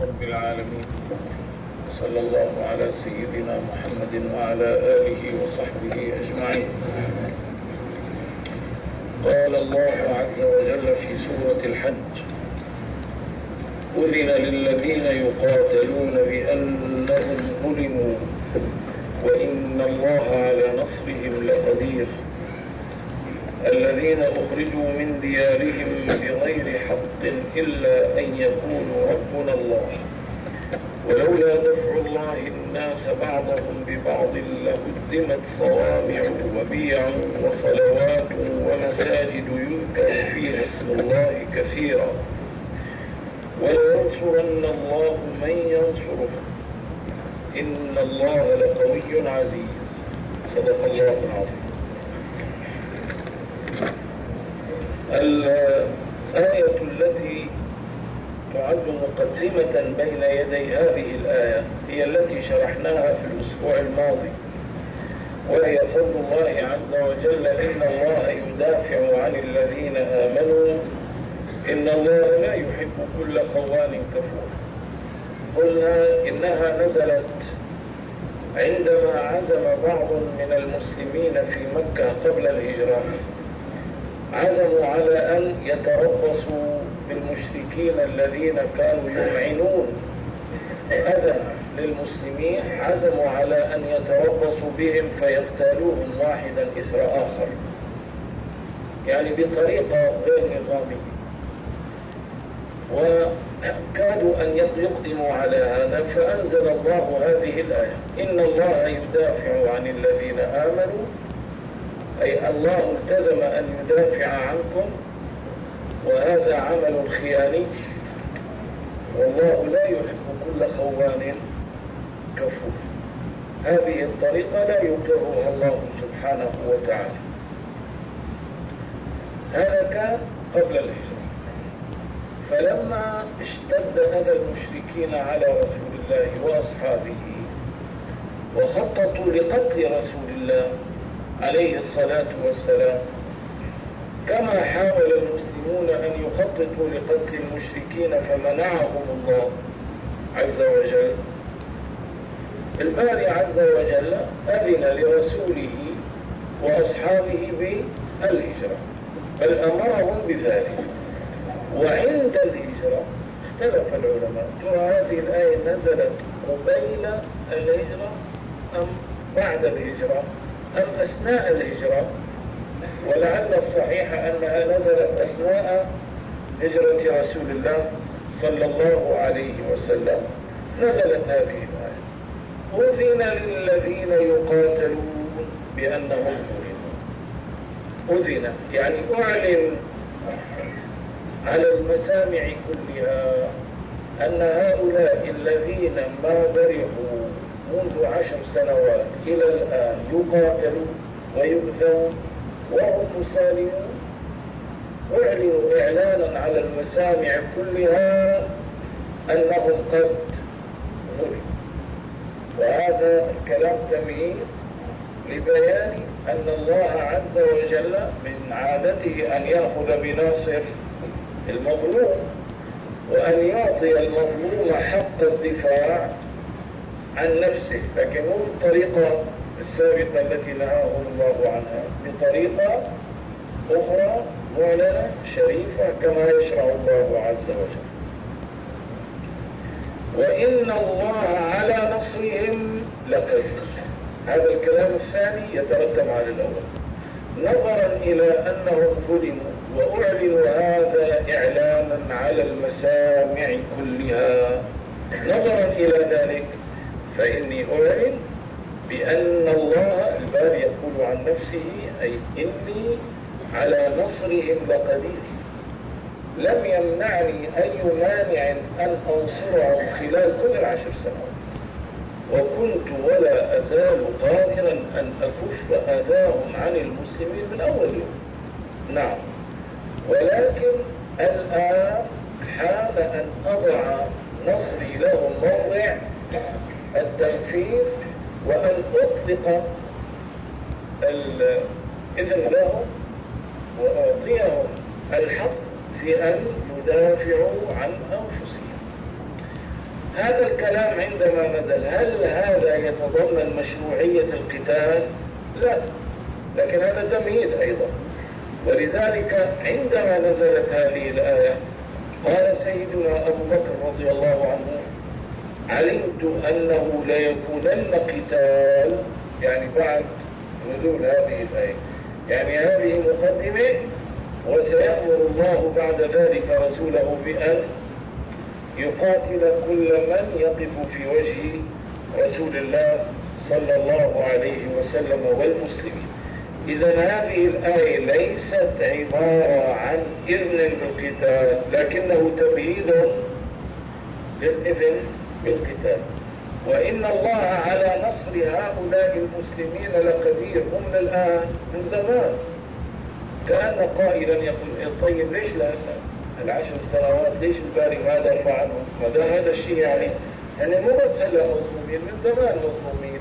رب العالمين، صلى الله على سيدنا محمد وعلى آله وصحبه أجمعين. قال الله عز وجل في سورة الحج: أذن للذين يقاتلون بأنهم ظلموا وإن الله على نصرهم لقدير. الذين أخرجوا من ديارهم بغير حق إلا أن يقولوا ربنا الله ولولا دفع الله الناس بعضهم ببعض لهدمت صوامع وبيع وصلوات ومساجد يذكر فيها اسم الله كثيرا ولينصرن الله من ينصره إن الله لقوي عزيز. صدق الله العظيم. الآية التي تعد مقدمة بين يدي هذه الآية هي التي شرحناها في الأسبوع الماضي، وهي قول الله عز وجل: إن الله يدافع عن الذين آمنوا إن الله لا يحب كل خوان كفور. قلنا إنها نزلت عندما عزم بعض من المسلمين في مكة قبل الهجرة، عزموا على أن يتربصوا بالمشركين الذين كانوا يمعنون أذى للمسلمين، عزموا على أن يتربصوا بهم فيقتلوهم واحدا إثر آخر، يعني بطريقة غير نظامية، وكادوا أن يقدموا على هذا، فأنزل الله هذه الآية: إن الله يدافع عن الذين آمنوا، أي الله التزم أن يدافع عنكم، وهذا عمل خياني، والله لا يحب كل خوان كفور. هذه الطريقة لا يقرها الله سبحانه وتعالى. هذا كان قبل الهجرة. فلما اشتد أذى المشركين على رسول الله وأصحابه وخططوا لقتل رسول الله عليه الصلاة والسلام، كما حاول المسلمون أن يخططوا لقتل المشركين فمنعهم الله عز وجل، الباري عز وجل أذن لرسوله وأصحابه بالهجرة، بل أمرهم بذلك. وعند الهجرة اختلف العلماء: هذه الآية نزلت قبيل الهجرة أم بعد الهجرة أم أثناء الهجرة؟ ولعل الصحيح أنها نزلت أثناء هجرة رسول الله صلى الله عليه وسلم. نزلت هذه الآية: أذن للذين يقاتلون بأنهم ظلموا. أذن يعني أعلن على المسامع كلها أن هؤلاء الذين ما برحوا منذ 10 سنوات إلى الآن يقاتلون ويؤذون وهم مسالمون، أعلنوا إعلانا على المسامع كلها أنهم قد ظلموا. وهذا الكلام تمهيد لبيان أن الله عز وجل من عادته أن يأخذ بناصر المظلوم وأن يعطي المظلوم حق الدفاع عن نفسه، لكن مو بالطريقة الثابتة التي نهاهم الله عنها، بطريقة أخرى معلنة شريفة كما يشرع الله عز وجل. وإن الله على نصرهم لقدير. هذا الكلام الثاني يترتب على الأول، نظرا إلى أنهم ظلموا وأعلنوا هذا إعلانا على المسامع كلها، نظرا إلى ذلك فإني أعلن بأن الله الباري يقول عن نفسه: أي إني على نصرهم لقدير، لم يمنعني أي مانع أن أنصرهم خلال كل 10 سنوات، وكنت ولا أزال قادرا أن أكف أذاهم عن المسلمين من أول يوم. نعم، ولكن الآن حان أن أضع نصري لهم موضع التنفيذ، وأن أطلق الإذن لهم وأعطيهم الحق في أن يدافعوا عن أنفسهم. هذا الكلام عندما نزل هل هذا يتضمن مشروعية القتال؟ لا، لكن هذا تمهيد أيضا. ولذلك عندما نزلت هذه الآية قال سيدنا أبو بكر رضي الله عنه: علمت أنه ليكونن قتال، يعني بعد نزول هذه الآية، يعني هذه مقدمة، وسيأمر الله بعد ذلك رسوله بأن يقاتل كل من يقف في وجه رسول الله صلى الله عليه وسلم والمسلمين. إذا هذه الآية ليست عبارة عن إذن بالقتال، لكنه تمهيد للإذن بالقتال. وإن الله على نصر هؤلاء المسلمين لقدير. هم الآن من زمان كأن قائلا يقول: طيب ليش لا 10 سنوات ليش الباري ما دافع عنهم؟ ما دام هذا الشيء يعني مو بس هلا مظلومين، من زمان مظلومين.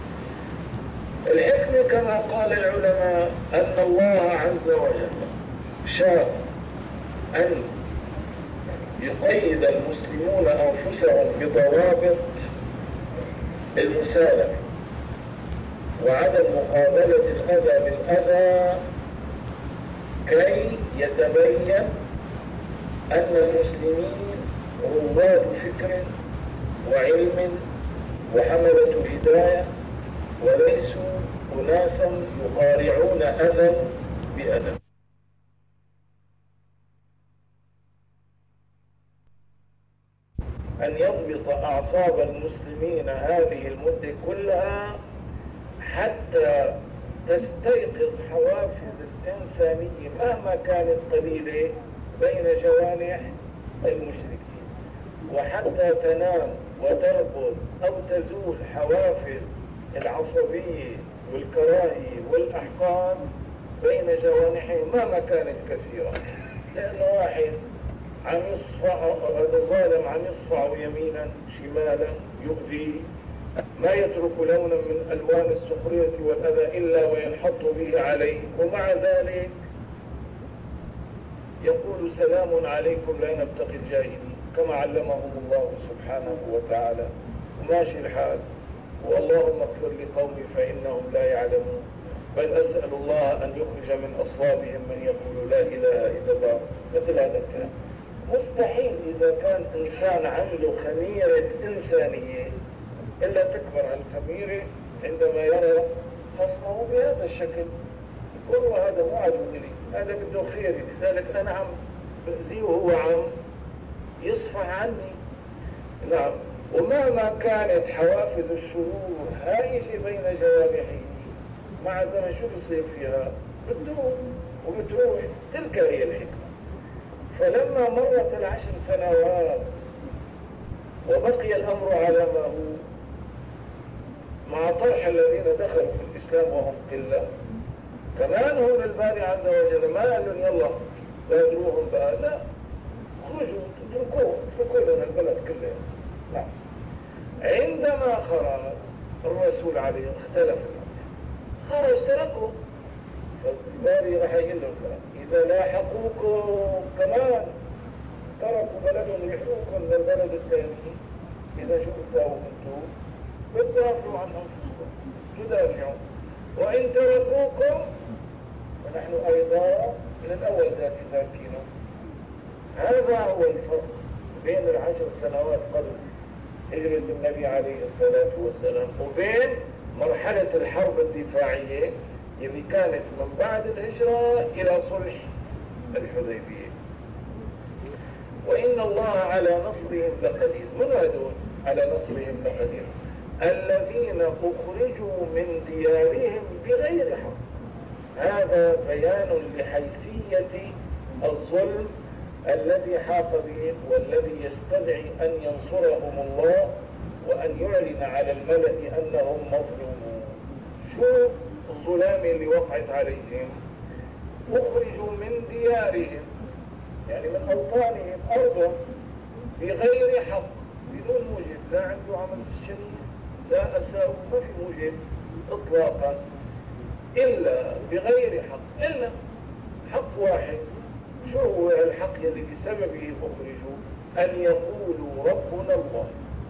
الحكمة كما قال العلماء أن الله عز وجل شاء أن يقيد المسلمون أنفسهم بضوابط المسالمة وعدم مقابلة الأذى بالأذى، كي يتبين أن المسلمين رواد فكر وعلم وحملة هداية، وليسوا أناسا يقارعون أذى بأذى. أن يضبط أعصاب المسلمين هذه المدة كلها حتى تستيقظ حوافز الإنسانية مهما كانت قليلة بين جوانح المشركين، وحتى تنام وترقد أو تزول حوافز العصبية والكراهية والأحقاد بين جوانحهم مهما كانت كثيرة. لأنه واحد عم يصفع، الظالم عم يصفع يمينا شمالا يؤذي، ما يترك لونا من ألوان السخرية والأذى إلا وينحط به عليه، ومع ذلك يقول: سلام عليكم لا نبتغي الجاهلين، كما علمهم الله سبحانه وتعالى، وماشي الحال. واللهم اغفر لقومي فإنهم لا يعلمون، بل أسأل الله أن يخرج من أصلابهم من يقول لا إله إلا الله. مثل هذا الكلام مستحيل إذا كان إنسان عنده خميرة إنسانية إلا تكبر هالخميرة عندما يرى خصمه بهذا الشكل، يقول: هذا مو عدو لي، هذا بده خيري، لذلك أنا عم بأذيه وهو عم يصفح عني. نعم. ومهما كانت حوافز الشرور هائجة بين جوانحه، مع زمن شو بصير فيها؟ بتروح. تلك هي الحكمة. فلما مرت 10 سنوات وبقي الأمر على ما هو، مع طرح الذين دخلوا في الإسلام وهم قلة، كمان هون الباري عز وجل ما قال لهم يلا بادروهم بقى، لا، خرجوا اتركوا لنا البلد كله. لا. عندما خرج الرسول عليه اختلف الأمر، خرج تركوا، فالباري راح يقول لهم إذا لاحقوكم كمان تركوا بلدهم يحوكم للبلد الثاني، إذا شو بتساووا انتم؟ بتدافعوا عن أنفسكم، تدافعوا، وإن تركوكم فنحن أيضا من الأول ذاكرين. هذا هو الفرق بين 10 سنوات قبل هجرة النبي عليه الصلاة والسلام وبين مرحلة الحرب الدفاعية اللي كانت من بعد الهجرة إلى صلح الحديبية. وإن الله على نصرهم لقدير. من هذول على نصرهم لقدير؟ الذين أخرجوا من ديارهم بغير حق. هذا بيان لحيثية الظلم الذي حاق بهم، والذي يستدعي أن ينصرهم الله وأن يعلن على الملأ أنهم مظلومون. شو الظلام اللي وقعت عليهم؟ أخرجوا من ديارهم، يعني من أوطانهم، أرضهم، بغير حق، بدون موجب، لا عنده عمل شريف، لا أساء، ما في موجب إطلاقا، إلا بغير حق، إلا حق واحد. شو هو الحق الذي بسببه أخرجوا؟ أن يقولوا ربنا الله.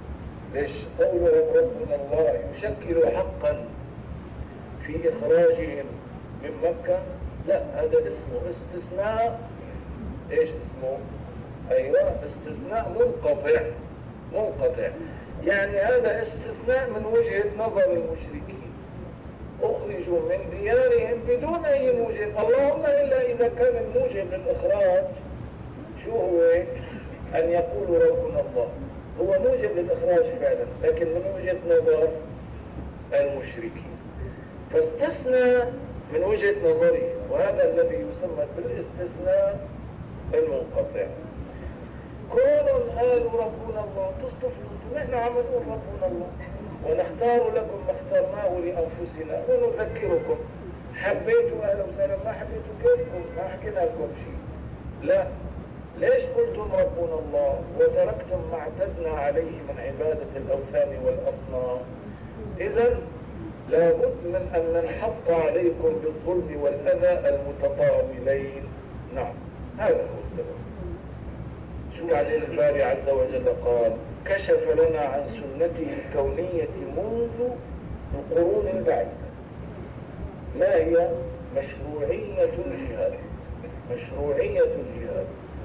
ليش قولهم ربنا الله يشكل حقا في إخراجهم من مكة؟ لا، هذا اسمه استثناء. ايش اسمه؟ ايوه، استثناء منقطع. يعني هذا استثناء من وجهة نظر المشركين، اخرجوا من ديارهم بدون اي موجب، اللهم الا اذا كان الموجب للاخراج شو هو؟ ان يقولوا ربنا الله، هو موجب للاخراج فعلا، لكن من وجهة نظر المشركين، فاستثنى من وجهة نظره، وهذا الذي يسمى بالاستثناء المنقطع. كونوا قالوا ربنا الله، تصطفلوا نحن عم نقول ربنا الله ونختار لكم ما اخترناه لانفسنا ونذكركم، حبيتوا اهلا وسهلا، ما حبيتوا كيفكم، ما حكينا لكم شيء. لا، ليش قلتم ربنا الله وتركتم ما اعتدنا عليه من عبادة الاوثان والاصنام؟ اذا لابد من ان ننحط عليكم بالظلم والاذى المتطاولين. نعم، هذا هو السبب. شو بعدين الباري عز وجل قال؟ كشف لنا عن سنته الكونية منذ القرون البعيدة. ما هي؟ مشروعية الجهاد. مشروعية الجهاد،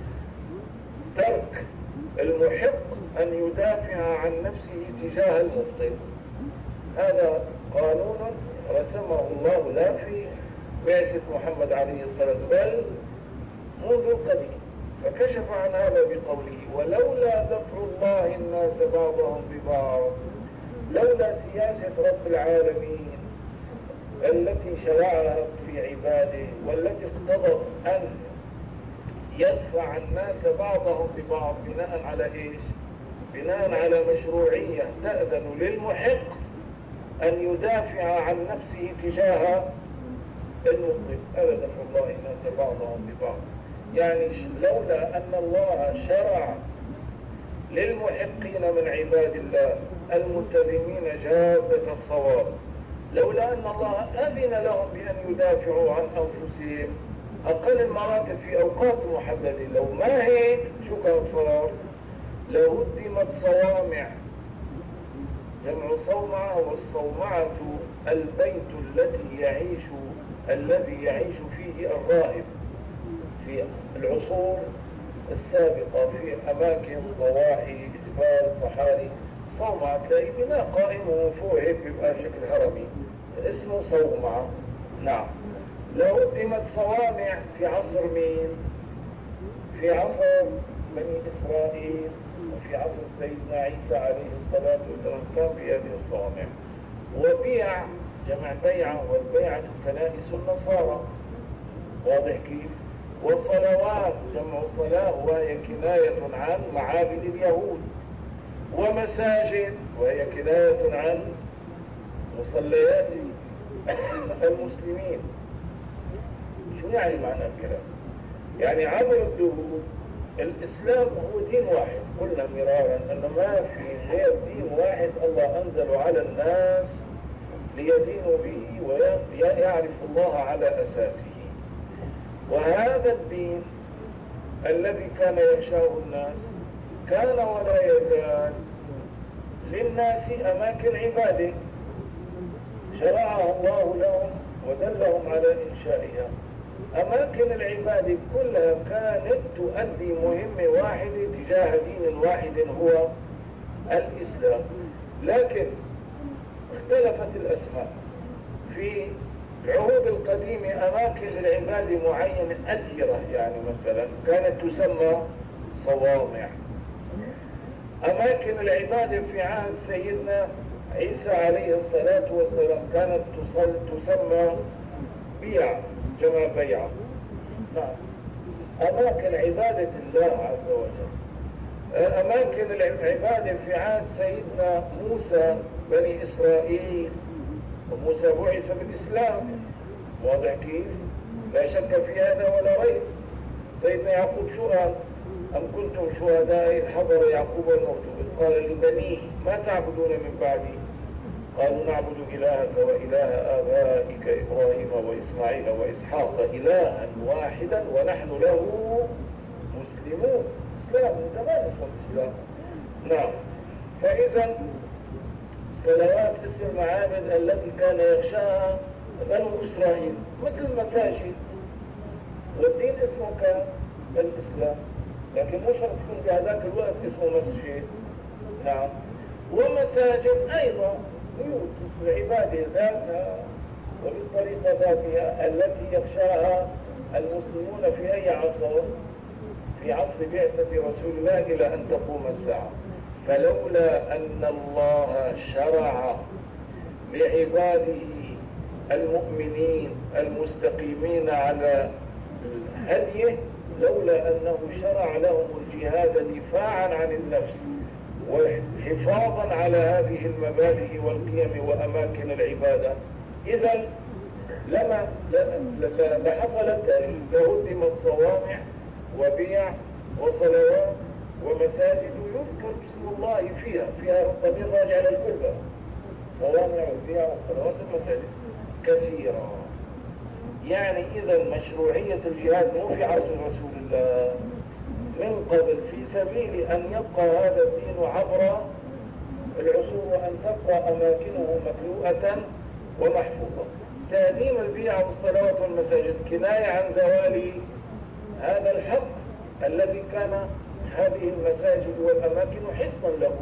ترك المحق أن يدافع عن نفسه تجاه المبطل. هذا قانون رسمه الله لا في بعثة محمد عليه الصلاة والسلام بل منذ القديم، فكشف عن هذا بقوله: ولولا دفع الله الناس بعضهم ببعض، لولا سياسة رب العالمين التي شرعها في عباده والتي اقتضت أن يدفع الناس بعضهم ببعض بناء على إيش؟ بناء على مشروعية تأذن للمحق أن يدافع عن نفسه تجاه المبطل. ألا دفع الله الناس بعضهم ببعض، يعني لولا أن الله شرع للمحقين من عباد الله الملتزمين جادة الصواب، لولا أن الله أذن لهم بأن يدافعوا عن أنفسهم أقل المراتب في أوقات محددة، لو ما هيك شو كان صار؟ لهدمت صوامع، جمع صومعة، والصومعة البيت الذي يعيش فيه الراهب في العصور السابقة في أماكن ضواحي جبال صحاري. صومعة تلاقي بناء قائم وفوق هيك بيبقى شكل هرمي اسمه صومعة. نعم، لهدمت صوامع في عصر مين؟ في عصر بني إسرائيل وفي عصر سيدنا عيسى عليه الصلاة والسلام كان في هذه الصوامع. وبيع، جمع بيعة، والبيعة كنائس النصارى، واضح كيف؟ وصلوات، جمع صلاة وهي كناية عن معابد اليهود، ومساجد وهي كناية عن مصليات المسلمين. شو يعني معنى الكلام؟ يعني عبر الدهور الإسلام هو دين واحد، قلنا مرارا أن ما في غير دين واحد الله أنزل على الناس ليدينوا به ويعرف الله على أساسه. وهذا الدين الذي كان يخشاه الناس كان ولا يزال للناس أماكن عباده شرعها الله لهم ودلهم على إنشائها. أماكن العبادة كلها كانت تؤدي مهمة واحدة تجاه دين واحد هو الإسلام، لكن اختلفت الأسماء. في العهود القديمة أماكن للعبادة معينة أديرة، يعني مثلا كانت تسمى صوامع. أماكن العبادة في عهد سيدنا عيسى عليه الصلاة والسلام كانت تسمى بيع، جمع بيعة. نعم، أماكن عبادة الله عز وجل. أماكن العبادة في عهد سيدنا موسى بني إسرائيل، وموسى بعث بالإسلام، واضح كيف؟ لا شك في هذا ولا ريب. سيدنا يعقوب شو قال؟ أم كنتم شهداء إذ حضر يعقوب الموت إذ قال لبنيه ما تعبدون من بعدي؟ قالوا نعبد إلهك وإله آبائك إبراهيم وإسماعيل وإسحاق إلها واحدا ونحن له مسلمون. إسلام من زمان اسمه الإسلام. نعم، فإذا صلوات اسم المعابد التي كان يخشاها بنو إسرائيل مثل المساجد، والدين اسمه كان الإسلام، لكن مش تكون في هذاك الوقت اسمه مسجد. نعم. ومساجد أيضا بيوت العبادة ذاتها وبالطريقة ذاتها التي يخشاها المسلمون في أي عصر، في عصر بعثة رسول الله إلى أن تقوم الساعة. فلولا أن الله شرع لعباده المؤمنين المستقيمين على هديه، لولا أنه شرع لهم الجهاد دفاعا عن النفس وحفاظا على هذه المبادئ والقيم وأماكن العبادة، إذا لحصلت لهدمت صوامع وبيع وصلوات ومساجد يذكر اسم الله فيها الضمير راجع للكلبة، صوامع وبيع وصلوات ومساجد كثيرة. يعني إذا مشروعية الجهاد مو في عصر رسول الله، من قبل، في سبيل أن يبقى هذا الدين عبر العصور وأن تبقى أماكنه مكلوءة ومحفوظة. تهديم البيع والصلوات والمساجد كناية عن زوال هذا الحق الذي كان هذه المساجد والأماكن حصنا له.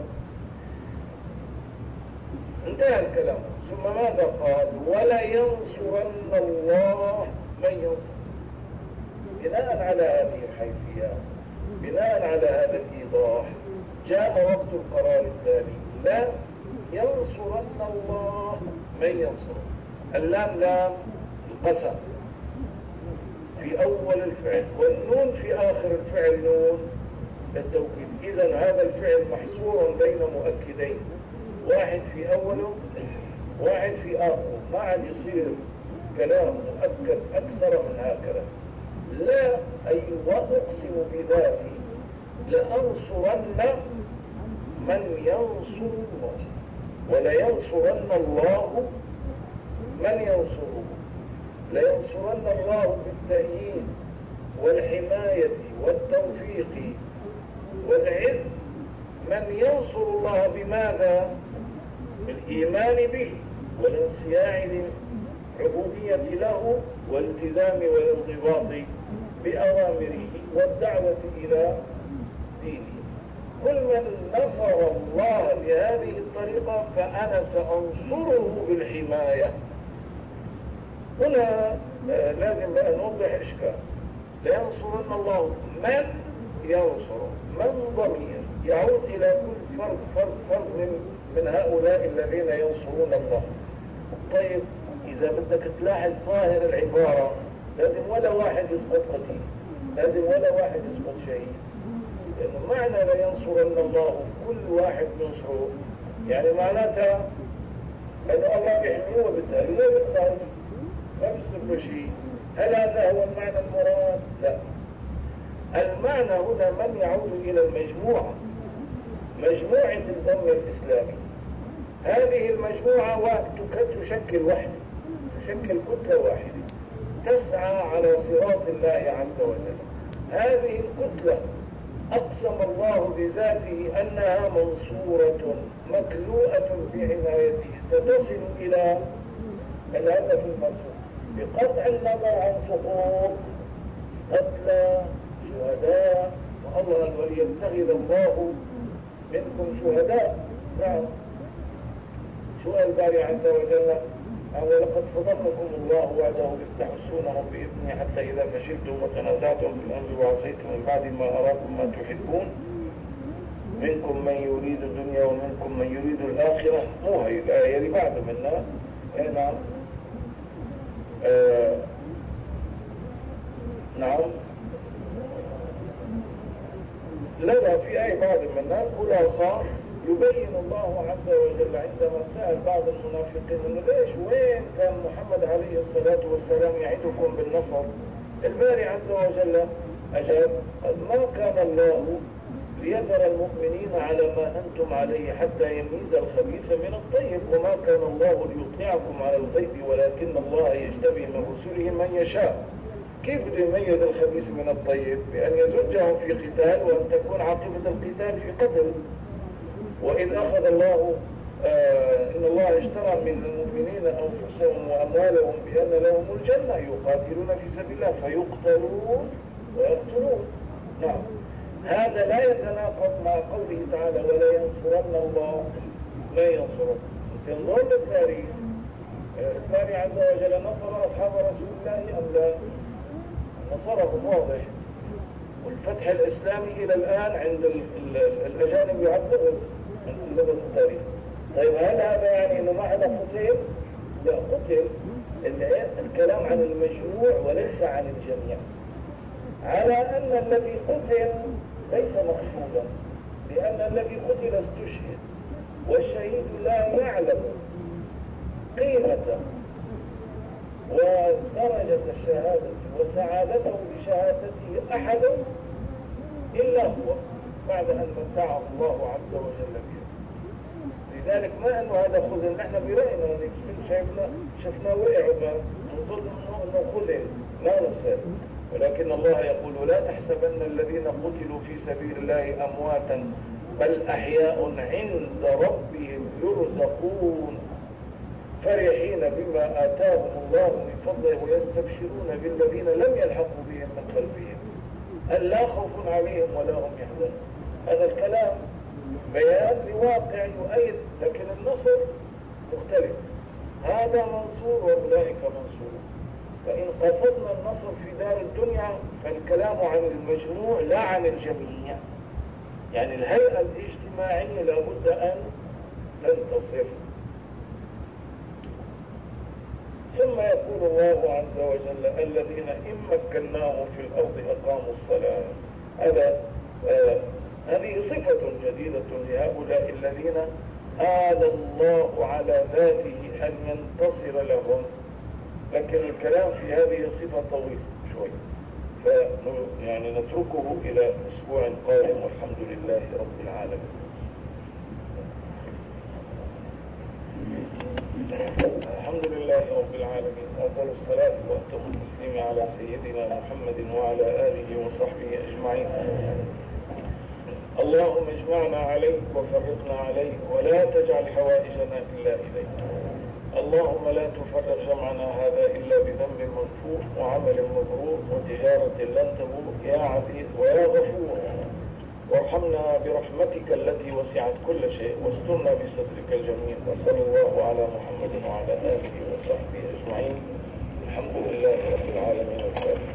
انتهى الكلام. ثم ماذا قال؟ ولا ينصرن الله من ينصر. بناء على هذه الحيثيات، بناء على هذا الإيضاح، جاء وقت القرار الثاني: لا ينصرن الله من ينصر. اللام لام القسم في أول الفعل، والنون في آخر الفعل نون التوكيد. إذن هذا الفعل محصور بين مؤكدين، واحد في أوله واحد في آخره، ما عاد يصير كلام مؤكد أكثر من هكذا. لا أي وأقسم بذاتي لأنصرن من ينصر الله، ولا ينصرن الله من ينصره. لينصرن الله بالتأييد والحماية والتوفيق والعز من ينصر الله بماذا؟ بالإيمان به والانصياع للعبودية له والالتزام والانضباط بأوامره والدعوة إلى دينه. كل من نصر الله بهذه الطريقة فأنا سأنصره بالحماية. هنا لازم بقى نوضح إشكال. لينصرن الله من ينصر، من ضمير يعود إلى كل فرد من هؤلاء الذين ينصرون الله. طيب إذا بدك تلاحظ ظاهر العبارة لازم ولا واحد يسقط قتيل، لازم ولا واحد يسقط شهيد، لأنه معنى لا ينصرن الله كل واحد ينصره، يعني معناتها أنه الله بيحميه وبالتالي لا يقدر ما بيصير شيء. هل هذا هو المعنى المراد؟ لا. المعنى هنا من يعود إلى المجموعة، مجموعة الأمة الإسلامي. هذه المجموعة تشكل وحدة، تشكل كتلة واحدة تسعى على صراط الله عز وجل. هذه الكتلة أقسم الله بذاته أنها منصورة مكلوءة بعنايته، ستصل إلى الهدف المنصور بقطع النظر عن سقوط قتلى شهداء، والله وليتخذ الله منكم شهداء. نعم. سؤال الباري عز وجل: ولقد صدقكم الله وعده إذ تحسونهم بإذنه حتى إذا فشلتم وتنازعتم في الأمر وعصيتم من بعد ما أراكم ما تحبون منكم من يريد الدنيا ومنكم من يريد الآخرة. مو هي الآية اللي بعد منها. نعم. نعم. لنا في أي بعض منها خلاصة يبين الله عز وجل عندما سأل بعض المنافقين إنه ليش وين كان محمد عليه الصلاة والسلام يعدكم بالنصر؟ الباري عز وجل أجاب: ما كان الله ليذر المؤمنين على ما أنتم عليه حتى يميز الخبيث من الطيب، وما كان الله ليطلعكم على الغيب ولكن الله يجتبي من رسله من يشاء. كيف يميز الخبيث من الطيب؟ بأن يزجهم في قتال وأن تكون عاقبة القتال في قتل. وإذ أخذ الله إن الله اشترى من المؤمنين أنفسهم وأموالهم بأن لهم الجنة يقاتلون في سبيل الله فيقتلون ويقتلون. نعم، هذا لا يتناقض مع قوله تعالى ولا ينصرن الله لا ينصرن. تنظر للتاريخ، الثاني عز وجل نصر أصحاب رسول الله أم لا؟ نصرهم واضح. والفتح الإسلامي إلى الآن عند الأجانب يعبرون من لغة التاريخ. طيب هل هذا يعني أنه ما حدا قتل؟ لا، قتل. الكلام عن المجموع وليس عن الجميع، على أن الذي قتل ليس مقصودا، لأن الذي قتل استشهد، والشهيد لا يعلم قيمة ودرجة الشهادة وسعادته بشهادته أحد إلا هو بعد أن متعه الله عز وجل به. لذلك ما أنه هذا خذل، نحن برأينا شفنا وقع ونظن أنه خذل، لا نصير. ولكن الله يقول لا تحسبن الذين قتلوا في سبيل الله أمواتا بل أحياء عند ربهم يرزقون فرحين بما آتاهم الله من فضله ويستبشرون بالذين لم يلحقوا بهم من خلفهم ألا خوف عليهم ولا هم يحزنون. هذا الكلام بيان لواقع يؤيد، لكن النصر مختلف، هذا منصور وأولئك منصور. فإن قصدنا النصر في دار الدنيا فالكلام عن المجموع لا عن الجميع، يعني الهيئة الاجتماعية لابد أن تنتصر. ثم يقول الله عز وجل الذين إن مكناهم في الأرض أقاموا الصلاة. هذه صفة جديدة لهؤلاء الذين آل الله على ذاته أن ينتصر لهم، لكن الكلام في هذه الصفة طويل شوي، يعني نتركه إلى أسبوع قادم، والحمد لله رب العالمين. الحمد لله رب العالمين، أفضل الصلاة وأتم التسليم على سيدنا محمد وعلى آله وصحبه أجمعين. اللهم اجمعنا عليك وفرقنا عليك ولا تجعل حوائجنا إلا إليك. اللهم لا تفرق جمعنا هذا إلا بذنب مغفور وعمل مبرور وتجارة لن تبور يا عزيز ويا غفور. وارحمنا برحمتك التي وسعت كل شيء واسترنا بسترك الجميل. وصلى الله على محمد وعلى آله وصحبه أجمعين. الحمد لله رب العالمين.